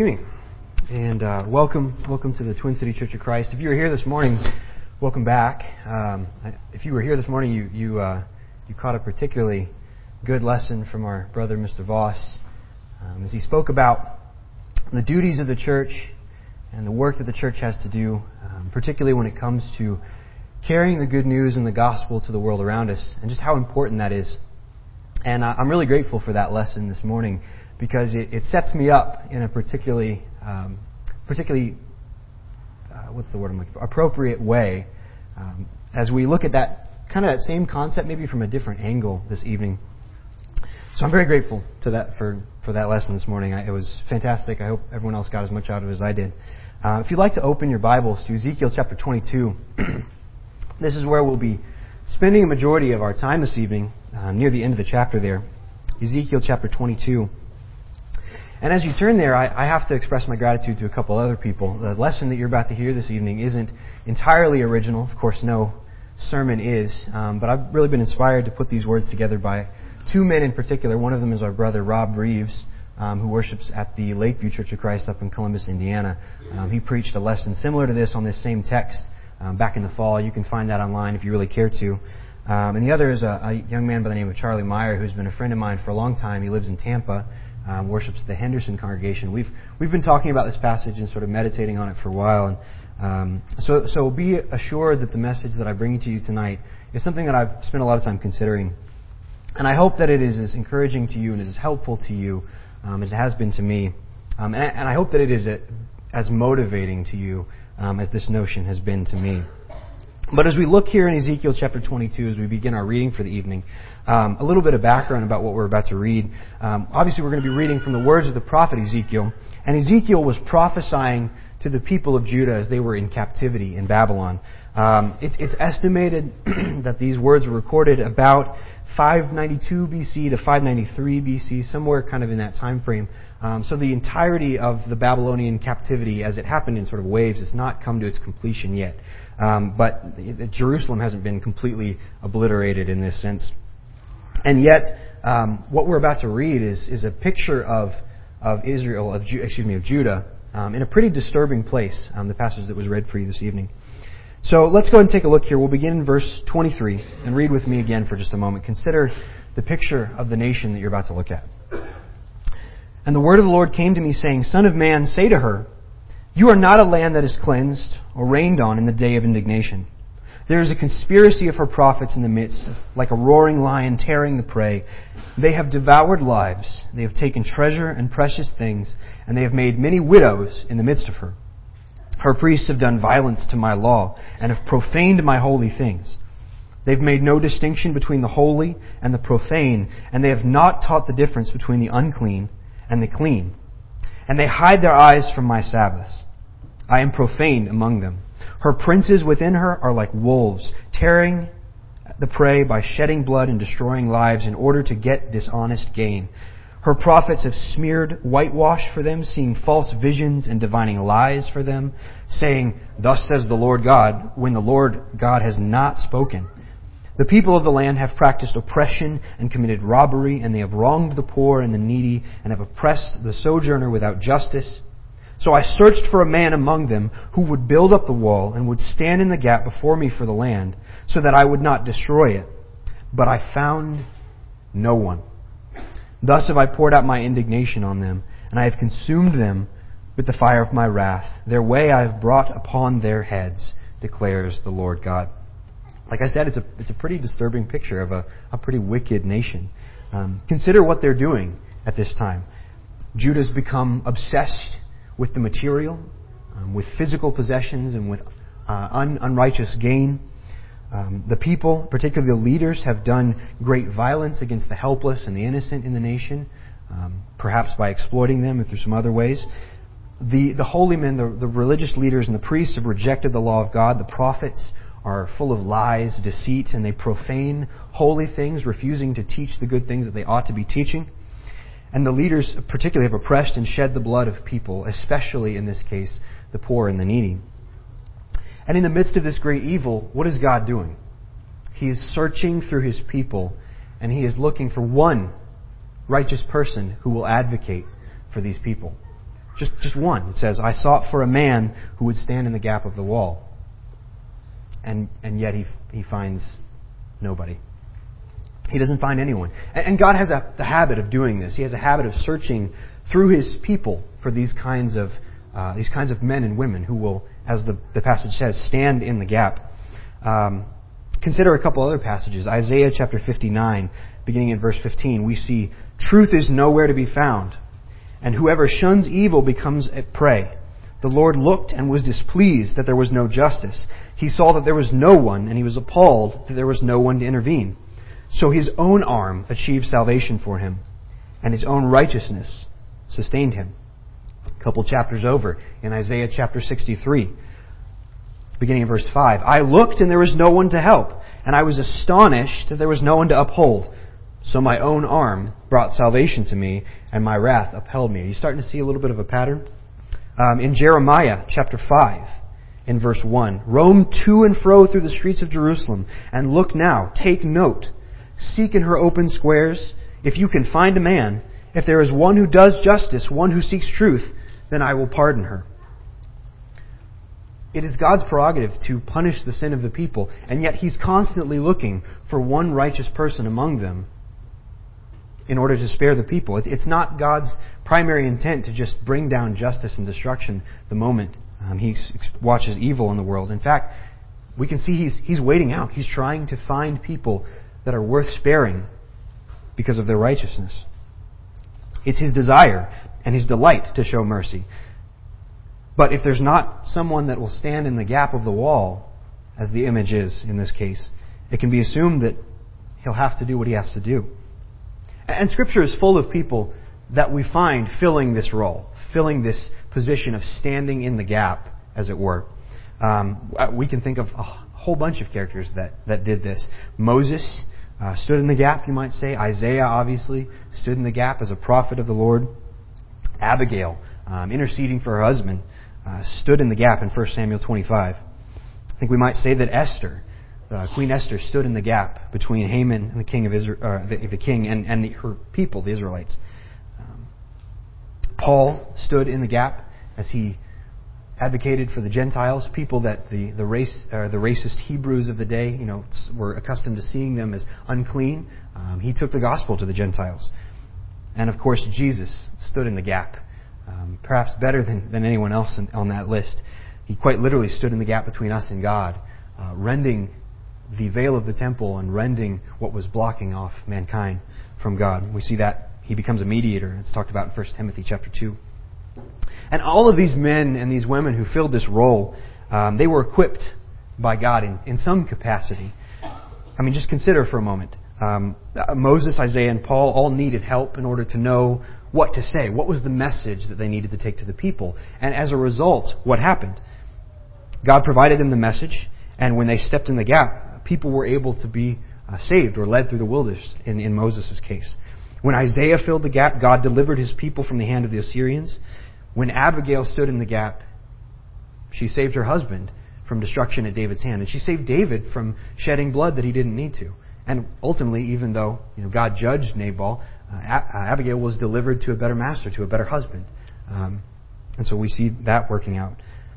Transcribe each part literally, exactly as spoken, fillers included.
Evening, and uh, welcome, welcome to the Twin City Church of Christ. If you were here this morning, welcome back. Um, if you were here this morning, you you uh, you caught a particularly good lesson from our brother, Mister Voss, um, as he spoke about the duties of the church and the work that the church has to do, um, particularly when it comes to carrying the good news and the gospel to the world around us, and just how important that is. And uh, I'm really grateful for that lesson this morning, because it, it sets me up in a particularly, um, particularly, uh, what's the word I'm looking for, appropriate way, um, as we look at that kind of that same concept, maybe from a different angle this evening. So I'm very grateful to that for, for that lesson this morning. I, it was fantastic. I hope everyone else got as much out of it as I did. Uh, if you'd like to open your Bibles to Ezekiel chapter twenty-two, this is where we'll be spending a majority of our time this evening, uh, near the end of the chapter there. Ezekiel chapter twenty-two. And as you turn there, I, I have to express my gratitude to a couple other people. The lesson that you're about to hear this evening isn't entirely original. Of course, no sermon is. Um, but I've really been inspired to put these words together by two men in particular. One of them is our brother, Rob Reeves, um, who worships at the Lakeview Church of Christ up in Columbus, Indiana. Um, he preached a lesson similar to this on this same text um, back in the fall. You can find that online if you really care to. Um, and the other is a, a young man by the name of Charlie Meyer, who's been a friend of mine for a long time. He lives in Tampa. Um, worships the Henderson congregation. We've we've been talking about this passage and sort of meditating on it for a while, and um, so so be assured that the message that I bring to you tonight is something that I've spent a lot of time considering, and I hope that it is as encouraging to you and is as helpful to you um, as it has been to me, um, and, and I hope that it is as motivating to you um, as this notion has been to me. But as we look here in Ezekiel chapter twenty-two, as we begin our reading for the evening, um, a little bit of background about what we're about to read. Um, obviously, we're going to be reading from the words of the prophet Ezekiel. And Ezekiel was prophesying to the people of Judah as they were in captivity in Babylon. Um, it's, it's estimated that these words were recorded about five ninety-two B C to five ninety-three B C, somewhere kind of in that time frame. Um, so the entirety of the Babylonian captivity, as it happened in sort of waves, has not come to its completion yet. Um, but Jerusalem hasn't been completely obliterated in this sense. And yet, um, what we're about to read is is a picture of of Israel, of Ju- excuse me, of Judah, um, in a pretty disturbing place. Um, the passage that was read for you this evening. So let's go ahead and take a look here. We'll begin in verse twenty-three and read with me again for just a moment. Consider the picture of the nation that you're about to look at. And the word of the Lord came to me, saying, Son of man, say to her, you are not a land that is cleansed or rained on in the day of indignation. There is a conspiracy of her prophets in the midst, like a roaring lion tearing the prey. They have devoured lives. They have taken treasure and precious things, and they have made many widows in the midst of her. Her priests have done violence to my law and have profaned my holy things. They've made no distinction between the holy and the profane, and they have not taught the difference between the unclean and the clean. And they hide their eyes from my Sabbaths. I am profane among them. Her princes within her are like wolves, tearing the prey by shedding blood and destroying lives in order to get dishonest gain. Her prophets have smeared whitewash for them, seeing false visions and divining lies for them, saying, Thus says the Lord God, when the Lord God has not spoken. The people of the land have practiced oppression and committed robbery, and they have wronged the poor and the needy, and have oppressed the sojourner without justice. So I searched for a man among them who would build up the wall and would stand in the gap before me for the land, so that I would not destroy it. But I found no one. Thus have I poured out my indignation on them, and I have consumed them with the fire of my wrath. Their way I have brought upon their heads, declares the Lord God. Like I said, it's a it's a pretty disturbing picture of a, a pretty wicked nation. Um, consider what they're doing at this time. Judah's become obsessed with the material, um, with physical possessions, and with uh, un, unrighteous gain. Um, the people, particularly the leaders, have done great violence against the helpless and the innocent in the nation, um, perhaps by exploiting them and through some other ways. The the holy men, the, the religious leaders and the priests have rejected the law of God. The prophets are full of lies, deceit, and they profane holy things, refusing to teach the good things that they ought to be teaching. And the leaders particularly have oppressed and shed the blood of people, especially in this case, the poor and the needy. And in the midst of this great evil, what is God doing? He is searching through His people, and He is looking for one righteous person who will advocate for these people. Just, just one. It says, I sought for a man who would stand in the gap of the wall. And, and yet he, he finds nobody. He doesn't find anyone. And, and God has a, the habit of doing this. He has a habit of searching through His people for these kinds of uh, these kinds of men and women who will, as the, the passage says, stand in the gap. Um, consider a couple other passages. Isaiah chapter fifty-nine, beginning in verse fifteen, we see, truth is nowhere to be found, and whoever shuns evil becomes a prey. The Lord looked and was displeased that there was no justice. He saw that there was no one, and He was appalled that there was no one to intervene. So His own arm achieved salvation for Him, and His own righteousness sustained Him. A couple chapters over, in Isaiah chapter sixty-three, beginning in verse five, I looked and there was no one to help, and I was astonished that there was no one to uphold. So my own arm brought salvation to me, and my wrath upheld me. Are you starting to see a little bit of a pattern? Um, in Jeremiah chapter five, in verse one, roam to and fro through the streets of Jerusalem, and look now, take note, seek in her open squares, if you can find a man, if there is one who does justice, one who seeks truth, then I will pardon her. It is God's prerogative to punish the sin of the people, and yet He's constantly looking for one righteous person among them in order to spare the people. It's not God's primary intent to just bring down justice and destruction the moment um, He watches evil in the world. In fact, we can see He's He's waiting out. He's trying to find people that are worth sparing because of their righteousness. It's His desire and His delight to show mercy. But if there's not someone that will stand in the gap of the wall, as the image is in this case, it can be assumed that He'll have to do what He has to do. And Scripture is full of people that we find filling this role, filling this position of standing in the gap, as it were. Um, we can think of a whole bunch of characters that, that did this. Moses uh, stood in the gap, you might say. Isaiah, obviously, stood in the gap as a prophet of the Lord. Abigail, um, interceding for her husband, uh, stood in the gap in First Samuel twenty-five. I think we might say that Esther, uh, Queen Esther, stood in the gap between Haman and the king of Israel, uh, the, the king and, and the, her people, the Israelites. Um, Paul stood in the gap as he advocated for the Gentiles, people that the the race uh, the racist Hebrews of the day, you know, were accustomed to seeing them as unclean. Um, he took the gospel to the Gentiles. And of course, Jesus stood in the gap, um, perhaps better than, than anyone else in, on that list. He quite literally stood in the gap between us and God, uh, rending the veil of the temple and rending what was blocking off mankind from God. We see that He becomes a mediator. It's talked about in First Timothy chapter two. And all of these men and these women who filled this role, um, they were equipped by God in, in some capacity. I mean, just consider for a moment. Um, Moses, Isaiah, and Paul all needed help in order to know what to say. What was the message that they needed to take to the people? And as a result, what happened? God provided them the message, and when they stepped in the gap, people were able to be uh, saved or led through the wilderness in, in Moses' case. When Isaiah filled the gap, God delivered His people from the hand of the Assyrians. When Abigail stood in the gap, she saved her husband from destruction at David's hand. And she saved David from shedding blood that he didn't need to. And ultimately, even though you know God judged Nabal, uh, A- Abigail was delivered to a better master, to a better husband. Um, and so we see that working out.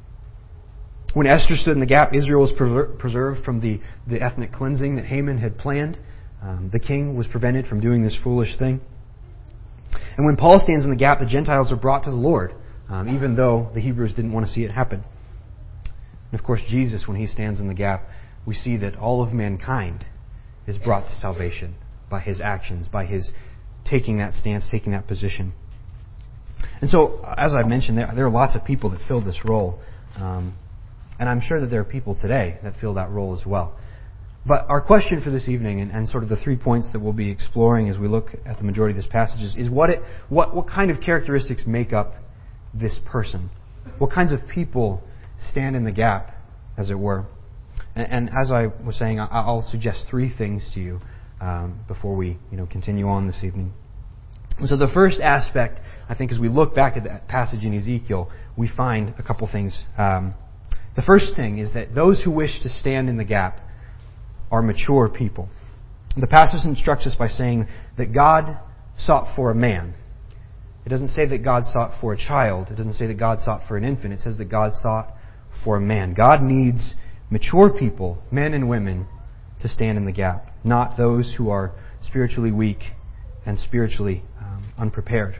When Esther stood in the gap, Israel was preser- preserved from the, the ethnic cleansing that Haman had planned. Um, the king was prevented from doing this foolish thing. And when Paul stands in the gap, the Gentiles are brought to the Lord, um, even though the Hebrews didn't want to see it happen. And of course, Jesus, when He stands in the gap, we see that all of mankind is brought to salvation by His actions, by His taking that stance, taking that position. And so, as I mentioned, there, there are lots of people that fill this role. Um, and I'm sure that there are people today that fill that role as well. But our question for this evening, and, and sort of the three points that we'll be exploring as we look at the majority of this passage, is, is what, it, what, what kind of characteristics make up this person? What kinds of people stand in the gap, as it were? And, and as I was saying, I, I'll suggest three things to you um, before we you know, continue on this evening. So the first aspect, I think, as we look back at that passage in Ezekiel, we find a couple things. Um, the first thing is that those who wish to stand in the gap are mature people. The passage instructs us by saying that God sought for a man It doesn't say that God sought for a child. It doesn't say that God sought for an infant. It says that God sought for a man. God needs mature people, men and women, to stand in the gap, not those who are spiritually weak and spiritually um, unprepared.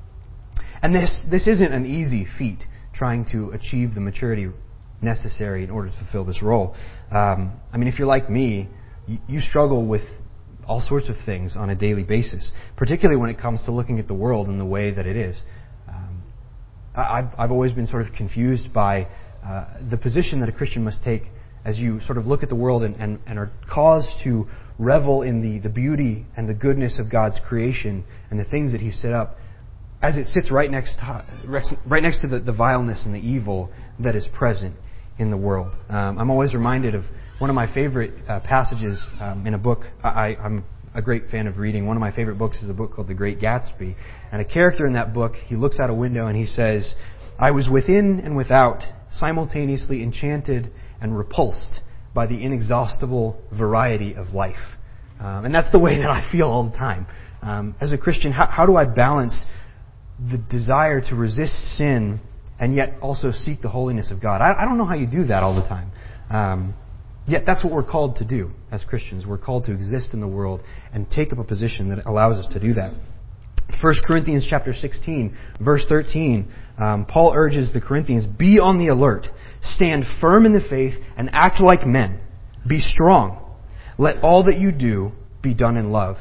And this, this isn't an easy feat, trying to achieve the maturity necessary in order to fulfill this role. Um, I mean, if you're like me, you, you struggle with all sorts of things on a daily basis, particularly when it comes to looking at the world in the way that it is. Um, I've, I've always been sort of confused by uh, the position that a Christian must take as you sort of look at the world and, and, and are caused to revel in the, the beauty and the goodness of God's creation and the things that He set up, as it sits right next to, right next to the, the vileness and the evil that is present in the world. Um, I'm always reminded of one of my favorite uh, passages um, in a book. I, I'm a great fan of reading. One of my favorite books is a book called The Great Gatsby. And a character in that book, he looks out a window and he says, "I was within and without, simultaneously enchanted and repulsed by the inexhaustible variety of life." Um, and that's the way that I feel all the time. Um, as a Christian, how, how do I balance the desire to resist sin and yet also seek the holiness of God? I, I don't know how you do that all the time. Um, yet that's what we're called to do as Christians. We're called to exist in the world and take up a position that allows us to do that. First Corinthians chapter sixteen, verse thirteen, um, Paul urges the Corinthians, "Be on the alert, stand firm in the faith, and act like men. Be strong. Let all that you do be done in love."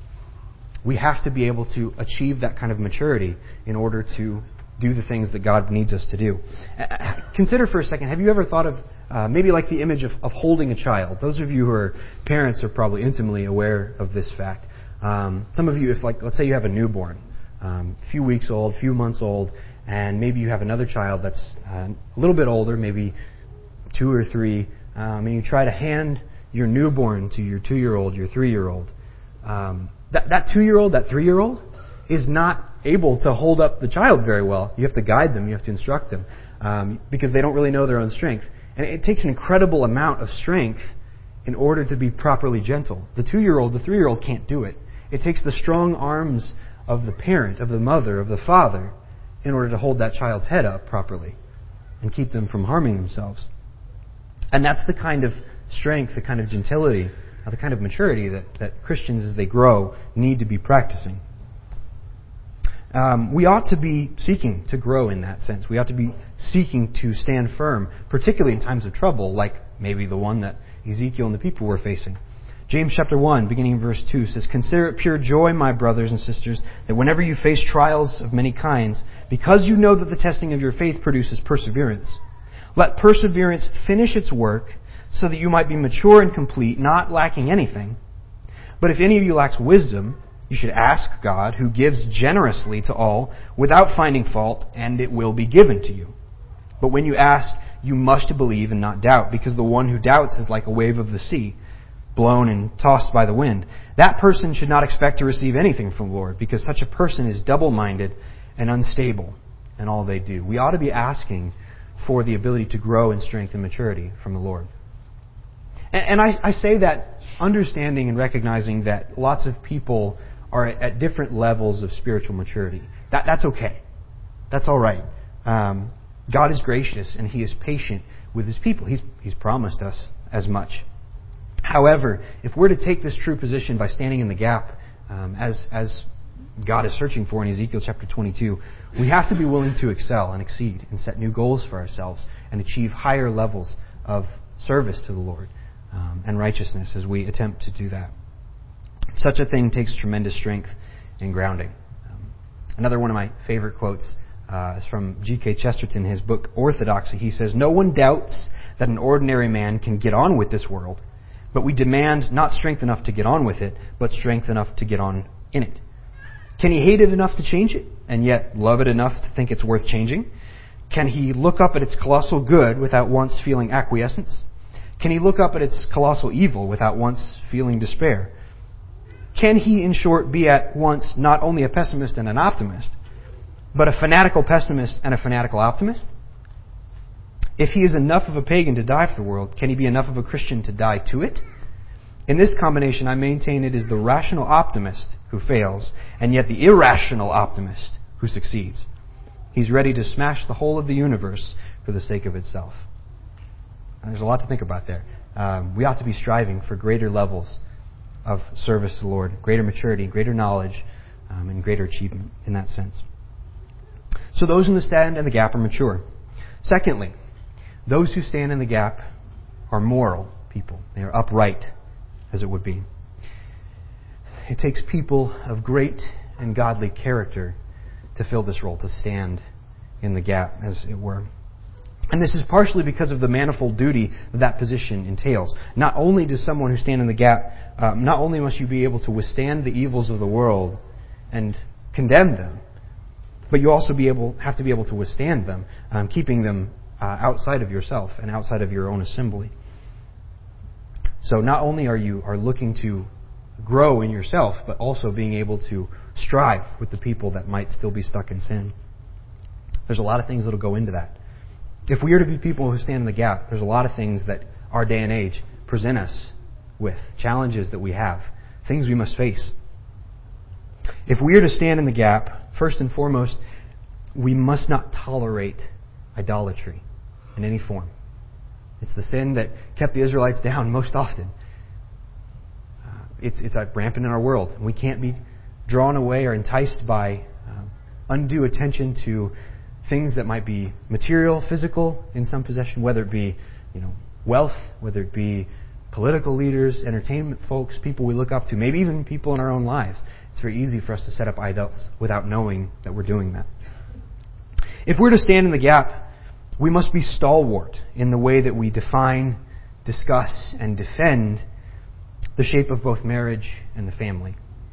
We have to be able to achieve that kind of maturity in order to do the things that God needs us to do. Consider for a second, have you ever thought of uh, maybe like the image of, of holding a child? Those of you who are parents are probably intimately aware of this fact. Um, some of you, if like, let's say you have a newborn, um, a few weeks old, a few months old, and maybe you have another child that's uh, a little bit older, maybe two or three, um, and you try to hand your newborn to your two-year-old, your three-year-old. Um, that, that two-year-old, that three-year-old is not able to hold up the child very well. You have to guide them, you have to instruct them, um, because they don't really know their own strength. And it takes an incredible amount of strength in order to be properly gentle. The two-year-old, the three-year-old can't do it. It takes the strong arms of the parent, of the mother, of the father, in order to hold that child's head up properly and keep them from harming themselves. And that's the kind of strength, the kind of gentility, the kind of maturity that, that Christians, as they grow, need to be practicing. Um, we ought to be seeking to grow in that sense. We ought to be seeking to stand firm, particularly in times of trouble, like maybe the one that Ezekiel and the people were facing. James chapter one, beginning in verse two, says, "Consider it pure joy, my brothers and sisters, that whenever you face trials of many kinds, because you know that the testing of your faith produces perseverance. Let perseverance finish its work, so that you might be mature and complete, not lacking anything. But if any of you lacks wisdom, you should ask God, who gives generously to all, without finding fault, and it will be given to you. But when you ask, you must believe and not doubt, because the one who doubts is like a wave of the sea, blown and tossed by the wind. That person should not expect to receive anything from the Lord, because such a person is double-minded and unstable in all they do." We ought to be asking for the ability to grow in strength and maturity from the Lord. And I, I say that understanding and recognizing that lots of people are at different levels of spiritual maturity. That, that's okay. That's all right. Um, God is gracious and He is patient with His people. He's, he's promised us as much. However, if we're to take this true position by standing in the gap, um, as, as God is searching for in Ezekiel chapter twenty-two, we have to be willing to excel and exceed and set new goals for ourselves and achieve higher levels of service to the Lord um, and righteousness as we attempt to do that. Such a thing takes tremendous strength and grounding. Um, another one of my favorite quotes uh, is from G K Chesterton, his book Orthodoxy. He says, "No one doubts that an ordinary man can get on with this world, but we demand not strength enough to get on with it, but strength enough to get on in it. Can he hate it enough to change it, and yet love it enough to think it's worth changing? Can he look up at its colossal good without once feeling acquiescence? Can he look up at its colossal evil without once feeling despair? Can he, in short, be at once not only a pessimist and an optimist, but a fanatical pessimist and a fanatical optimist? If he is enough of a pagan to die for the world, can he be enough of a Christian to die to it? In this combination, I maintain it is the rational optimist who fails, and yet the irrational optimist who succeeds. He's ready to smash the whole of the universe for the sake of itself. And there's a lot to think about there. Um, we ought to be striving for greater levels of service to the Lord, greater maturity, greater knowledge, um, and greater achievement in that sense. So those in the stand and the gap are mature. Secondly, those who stand in the gap are moral people. They are upright, as it would be. It takes people of great and godly character to fill this role, to stand in the gap, as it were. And this is partially because of the manifold duty that that position entails. Not only does someone who stand in the gap, um, not only must you be able to withstand the evils of the world and condemn them, but you also be able have to be able to withstand them, um, keeping them uh, outside of yourself and outside of your own assembly. So not only are you are looking to grow in yourself, but also being able to strive with the people that might still be stuck in sin. There's a lot of things that will go into that. If we are to be people who stand in the gap, there's a lot of things that our day and age present us with, challenges that we have, things we must face. If we are to stand in the gap, first and foremost, we must not tolerate idolatry in any form. It's the sin that kept the Israelites down most often. Uh, it's it's uh, rampant in our world. And we can't be drawn away or enticed by uh, undue attention to things that might be material, physical in some possession, whether it be, you know, wealth, whether it be political leaders, entertainment folks, people we look up to, maybe even people in our own lives. It's very easy for us to set up idols without knowing that we're doing that. If we're to stand in the gap, we must be stalwart in the way that we define, discuss, and defend the shape of both marriage and the family.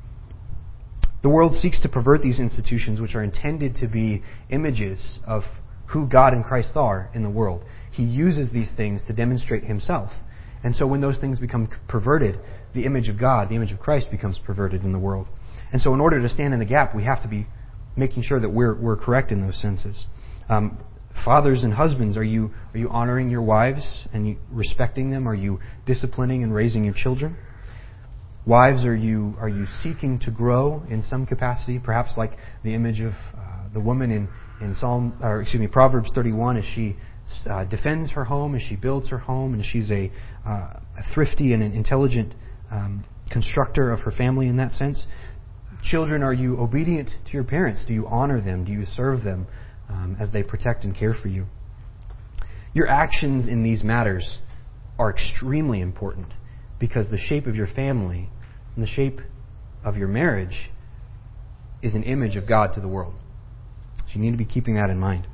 The world seeks to pervert these institutions, which are intended to be images of who God and Christ are in the world. He uses these things to demonstrate Himself. And so when those things become perverted, the image of God, the image of Christ, becomes perverted in the world. And so in order to stand in the gap, we have to be making sure that we're we're correct in those senses. Um, fathers and husbands, are you are you honoring your wives and you respecting them? Are you disciplining and raising your children? Wives, are you are you seeking to grow in some capacity, perhaps like the image of uh, the woman in in Psalm, or excuse me, Proverbs thirty-one, as she uh, defends her home, as she builds her home, and she's a, uh, a thrifty and an intelligent um, constructor of her family in that sense. Children, are you obedient to your parents? Do you honor them? Do you serve them um, as they protect and care for you? Your actions in these matters are extremely important, because the shape of your family and the shape of your marriage is an image of God to the world. So you need to be keeping that in mind.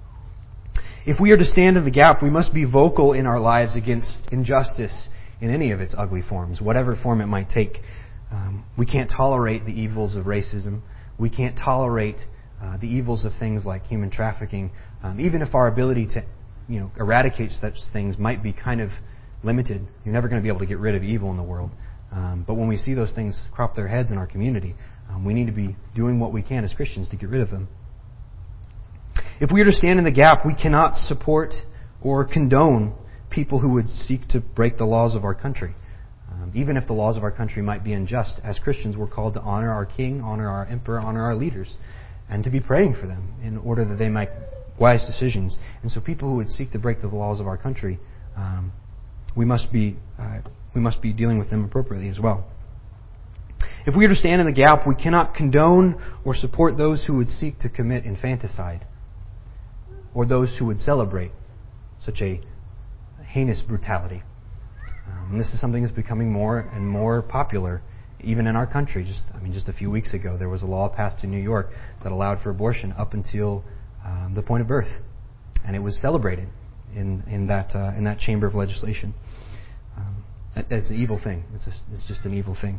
If we are to stand in the gap, we must be vocal in our lives against injustice in any of its ugly forms, whatever form it might take. Um, we can't tolerate the evils of racism. We can't tolerate uh, the evils of things like human trafficking, um, even if our ability to, you know, eradicate such things might be kind of limited. You're never going to be able to get rid of evil in the world. Um, but when we see those things crop their heads in our community, um, we need to be doing what we can as Christians to get rid of them. If we are to stand in the gap, we cannot support or condone people who would seek to break the laws of our country. Um, even if the laws of our country might be unjust, as Christians we're called to honor our king, honor our emperor, honor our leaders, and to be praying for them in order that they make wise decisions. And so people who would seek to break the laws of our country, um, we must be uh, we must be dealing with them appropriately as well. If we are to stand in the gap, we cannot condone or support those who would seek to commit infanticide, or those who would celebrate such a heinous brutality. Um, and this is something that's becoming more and more popular, even in our country. Just I mean, just a few weeks ago, there was a law passed in New York that allowed for abortion up until um, the point of birth, and it was celebrated in in that uh, in that chamber of legislation. Um, it's an evil thing. It's a, it's just an evil thing.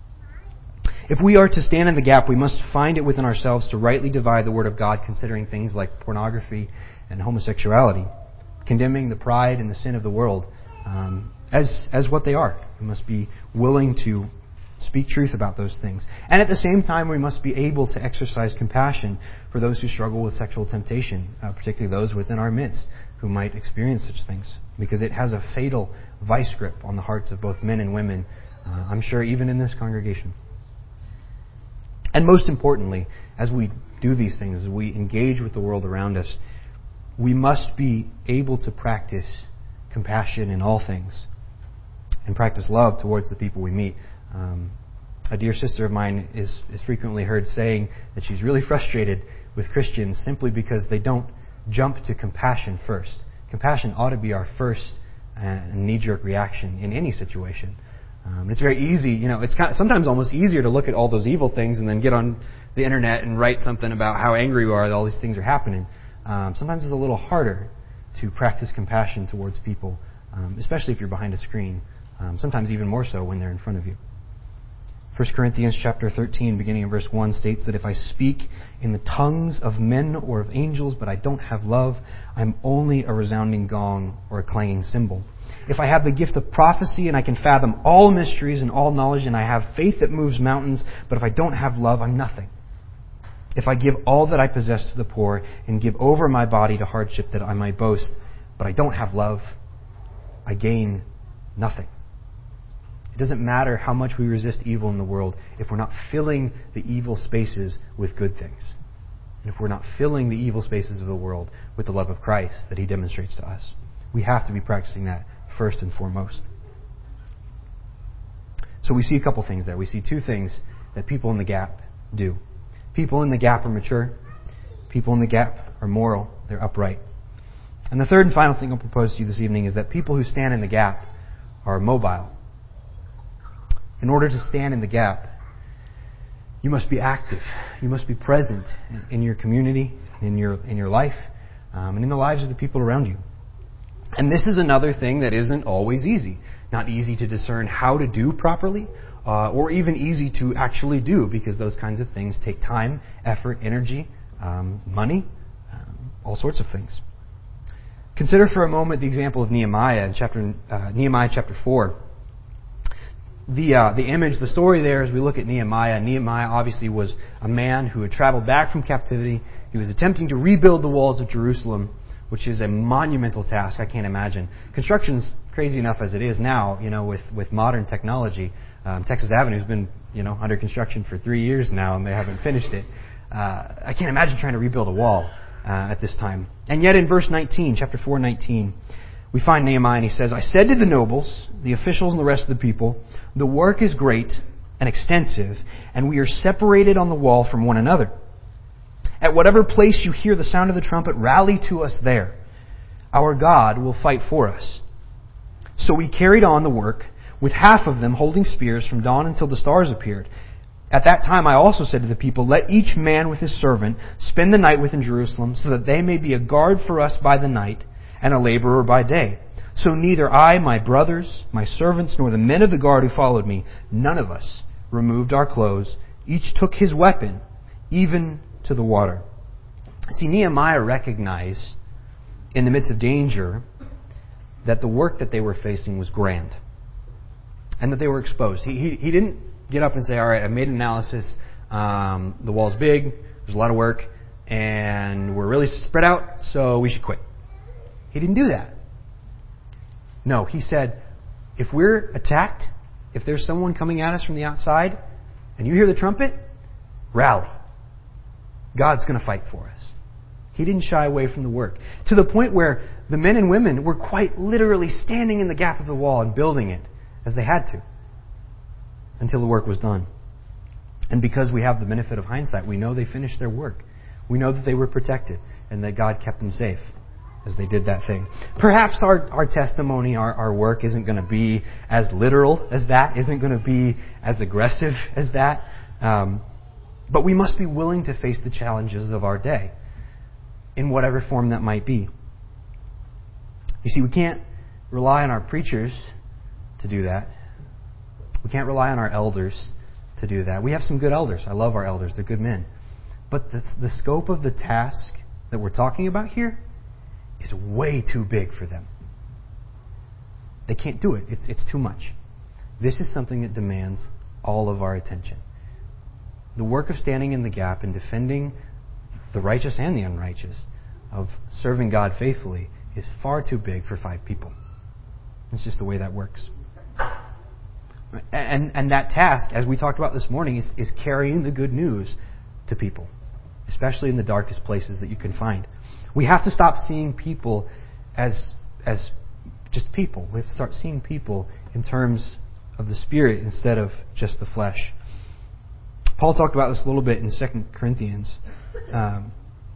If we are to stand in the gap, we must find it within ourselves to rightly divide the Word of God, considering things like pornography and homosexuality, condemning the pride and the sin of the world um, as as what they are. We must be willing to speak truth about those things. And at the same time, we must be able to exercise compassion for those who struggle with sexual temptation, uh, particularly those within our midst who might experience such things, because it has a fatal vice grip on the hearts of both men and women, uh, I'm sure even in this congregation. And most importantly, as we do these things, as we engage with the world around us, we must be able to practice compassion in all things and practice love towards the people we meet. Um, a dear sister of mine is, is frequently heard saying that she's really frustrated with Christians simply because they don't jump to compassion first. Compassion ought to be our first uh, knee-jerk reaction in any situation. Um, it's very easy, you know, it's kind of, sometimes almost easier to look at all those evil things and then get on the internet and write something about how angry we are that all these things are happening. Um, sometimes it's a little harder to practice compassion towards people, um, especially if you're behind a screen. Um, sometimes even more so when they're in front of you. First Corinthians chapter thirteen, beginning in verse one, states that if I speak in the tongues of men or of angels, but I don't have love, I'm only a resounding gong or a clanging cymbal. If I have the gift of prophecy and I can fathom all mysteries and all knowledge, and I have faith that moves mountains, but if I don't have love, I'm nothing. If I give all that I possess to the poor and give over my body to hardship that I might boast, but I don't have love, I gain nothing. It doesn't matter how much we resist evil in the world if we're not filling the evil spaces with good things. And if we're not filling the evil spaces of the world with the love of Christ that He demonstrates to us. We have to be practicing that first and foremost. So we see a couple things there. We see two things that people in the gap do. People in the gap are mature. People in the gap are moral. They're upright. And the third and final thing I'll propose to you this evening is that people who stand in the gap are mobile. In order to stand in the gap, you must be active. You must be present in your community, in your in your life, um, and in the lives of the people around you. And this is another thing that isn't always easy. Not easy to discern how to do properly, uh, or even easy to actually do, because those kinds of things take time, effort, energy, um, money, um, all sorts of things. Consider for a moment the example of Nehemiah in chapter uh, Nehemiah chapter four. The uh, the image, the story there, as we look at Nehemiah, Nehemiah obviously was a man who had traveled back from captivity. He was attempting to rebuild the walls of Jerusalem, which is a monumental task. I can't imagine. Construction's crazy enough as it is now, you know, with, with modern technology. Um, Texas Avenue's been, you know, under construction for three years now, and they haven't finished it. Uh, I can't imagine trying to rebuild a wall uh, at this time. And yet in verse nineteen, chapter four, nineteen, we find Nehemiah, and he says, I said to the nobles, the officials, and the rest of the people, the work is great and extensive, and we are separated on the wall from one another. At whatever place you hear the sound of the trumpet, rally to us there. Our God will fight for us. So we carried on the work, with half of them holding spears from dawn until the stars appeared. At that time I also said to the people, let each man with his servant spend the night within Jerusalem, so that they may be a guard for us by the night, and a laborer by day. So neither I, my brothers, my servants, nor the men of the guard who followed me, none of us removed our clothes. Each took his weapon, even to the water. See, Nehemiah recognized in the midst of danger that the work that they were facing was grand and that they were exposed. He, he, he didn't get up and say, all right, I made an analysis. Um, the wall's big. There's a lot of work. And we're really spread out, so we should quit. He didn't do that. No, he said, if we're attacked, if there's someone coming at us from the outside, and you hear the trumpet, rally. God's going to fight for us. He didn't shy away from the work. To the point where the men and women were quite literally standing in the gap of the wall and building it as they had to until the work was done. And because we have the benefit of hindsight, we know they finished their work. We know that they were protected and that God kept them safe as they did that thing. Perhaps our, our testimony, our, our work isn't going to be as literal as that, isn't going to be as aggressive as that. Um, but we must be willing to face the challenges of our day in whatever form that might be. You see, we can't rely on our preachers to do that. We can't rely on our elders to do that. We have some good elders. I love our elders. They're good men. But the, the scope of the task that we're talking about here is way too big for them. They can't do it. It's, it's too much. This is something that demands all of our attention. The work of standing in the gap and defending the righteous and the unrighteous, of serving God faithfully, is far too big for five people. It's just the way that works. And, and that task, as we talked about this morning, is, is carrying the good news to people. especially in the darkest places that you can find. We have to stop seeing people as as just people. We have to start seeing people in terms of the Spirit instead of just the flesh. Paul talked about this a little bit in Second Corinthians. Um,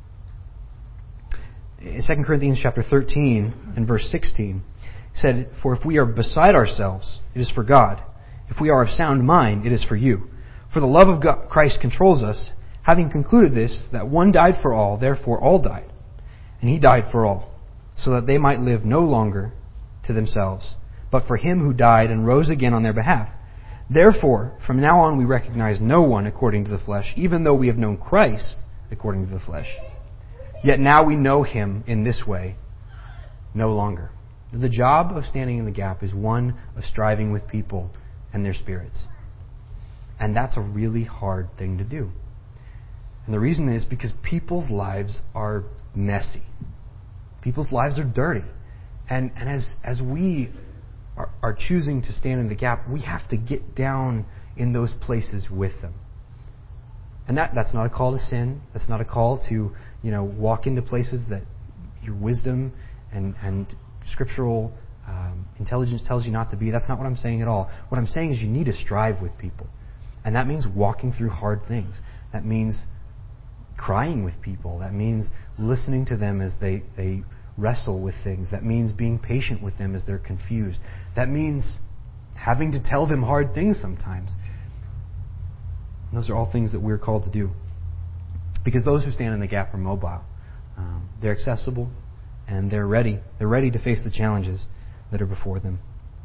in Second Corinthians chapter thirteen and verse sixteen, he said, "For if we are beside ourselves, it is for God. If we are of sound mind, it is for you. For the love of God, Christ controls us, having concluded this, that one died for all, therefore all died. And He died for all, so that they might live no longer to themselves, but for Him who died and rose again on their behalf. Therefore, from now on we recognize no one according to the flesh, even though we have known Christ according to the flesh. Yet now we know Him in this way no longer." The job of standing in the gap is one of striving with people and their spirits. And that's a really hard thing to do. And the reason is because people's lives are messy. People's lives are dirty. And, and as, as we are, are choosing to stand in the gap, we have to get down in those places with them. And that, that's not a call to sin. That's not a call to, you know, walk into places that your wisdom and, and scriptural um, intelligence tells you not to be. That's not what I'm saying at all. What I'm saying is you need to strive with people. And that means walking through hard things. That means crying with people. That means listening to them as they, they wrestle with things. That means being patient with them as they're confused. That means having to tell them hard things sometimes. And those are all things that we're called to do. Because those who stand in the gap are mobile. Um, they're accessible and they're ready. They're ready to face the challenges that are before them.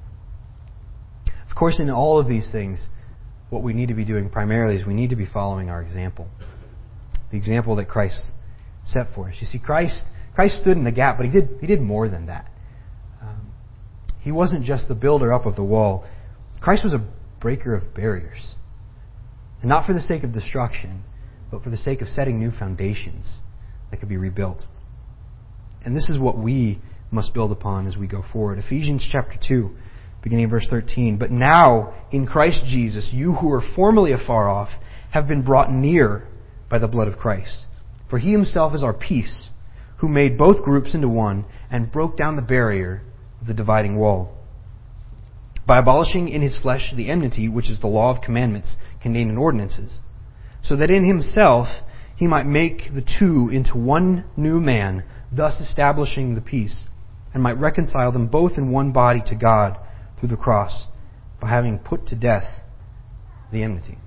Of course, in all of these things, what we need to be doing primarily is we need to be following our example. The example that Christ set for us. You see, Christ Christ stood in the gap, but He did He did more than that. Um, he wasn't just the builder up of the wall. Christ was a breaker of barriers. And not for the sake of destruction, but for the sake of setting new foundations that could be rebuilt. And this is what we must build upon as we go forward. Ephesians chapter two, beginning in verse thirteen. "But now, in Christ Jesus, you who were formerly afar off have been brought near by the blood of Christ. For He Himself is our peace, who made both groups into one and broke down the barrier of the dividing wall, by abolishing in His flesh the enmity, which is the law of commandments contained in ordinances, so that in Himself He might make the two into one new man, thus establishing the peace, and might reconcile them both in one body to God through the cross, by having put to death the enmity."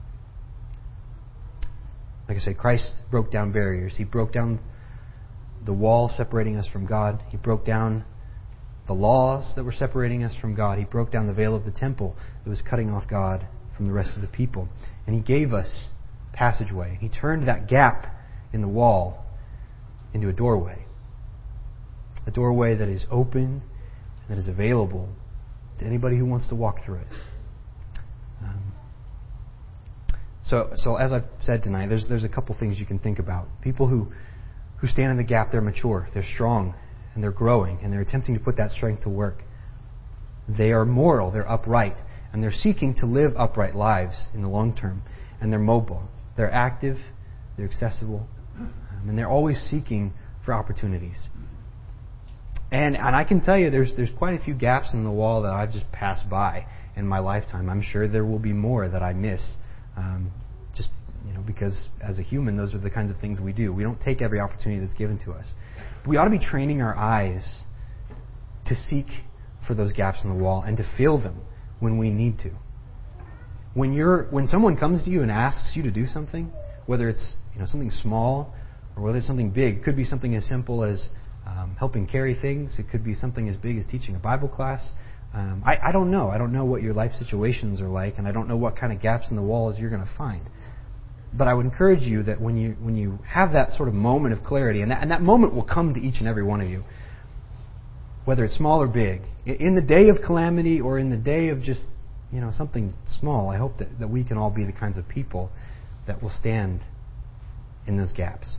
Like I say, Christ broke down barriers. He broke down the wall separating us from God. He broke down the laws that were separating us from God. He broke down the veil of the temple that was cutting off God from the rest of the people. And He gave us passageway. He turned that gap in the wall into a doorway. A doorway that is open, that is available to anybody who wants to walk through it. Um, so, so as I've said tonight, there's there's a couple things you can think about. People who, who stand in the gap, they're mature, they're strong, and they're growing, and they're attempting to put that strength to work. They are moral, they're upright, and they're seeking to live upright lives in the long term. And they're mobile, they're active, they're accessible, um, and they're always seeking for opportunities. And and I can tell you, there's there's quite a few gaps in the wall that I've just passed by in my lifetime. I'm sure there will be more that I miss, um, just you know, because as a human, those are the kinds of things we do. We don't take every opportunity that's given to us. We ought to be training our eyes to seek for those gaps in the wall and to fill them when we need to. When you're when someone comes to you and asks you to do something, whether it's you know something small or whether it's something big, it could be something as simple as Um, helping carry things. It could be something as big as teaching a Bible class. Um, I, I don't know. I don't know what your life situations are like, and I don't know what kind of gaps in the walls you're going to find. But I would encourage you that when you when you have that sort of moment of clarity, and that, and that moment will come to each and every one of you, whether it's small or big, in the day of calamity or in the day of just you know something small, I hope that, that we can all be the kinds of people that will stand in those gaps.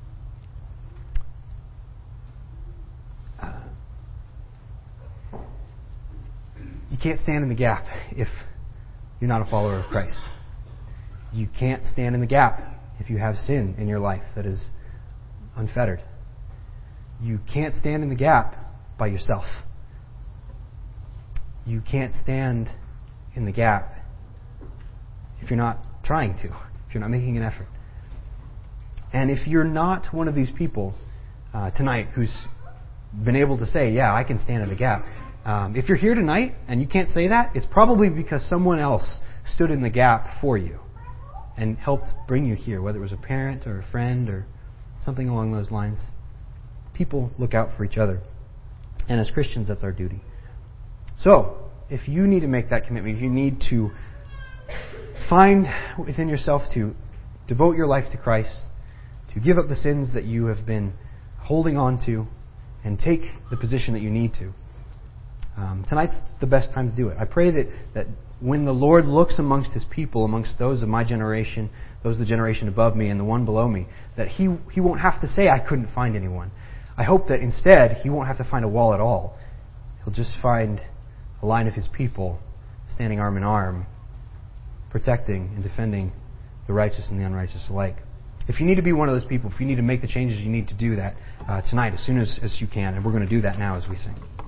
Uh, you can't stand in the gap if you're not a follower of Christ. You can't stand in the gap if you have sin in your life that is unfettered. You can't stand in the gap by yourself. You can't stand in the gap if you're not trying to, if you're not making an effort. And if you're not one of these people uh, tonight who's been able to say, yeah, I can stand in the gap, um, if you're here tonight and you can't say that, it's probably because someone else stood in the gap for you and helped bring you here, whether it was a parent or a friend or something along those lines. People look out for each other. And as Christians, that's our duty. So, if you need to make that commitment, if you need to find within yourself to devote your life to Christ, to give up the sins that you have been holding on to, and take the position that you need to, um, tonight's the best time to do it. I pray that, that when the Lord looks amongst His people, amongst those of my generation, those of the generation above me and the one below me, that He, he won't have to say, I couldn't find anyone. I hope that instead He won't have to find a wall at all. He'll just find a line of His people standing arm in arm, protecting and defending the righteous and the unrighteous alike. If you need to be one of those people, if you need to make the changes, you need to do that uh, tonight as soon as, as you can. And we're going to do that now as we sing.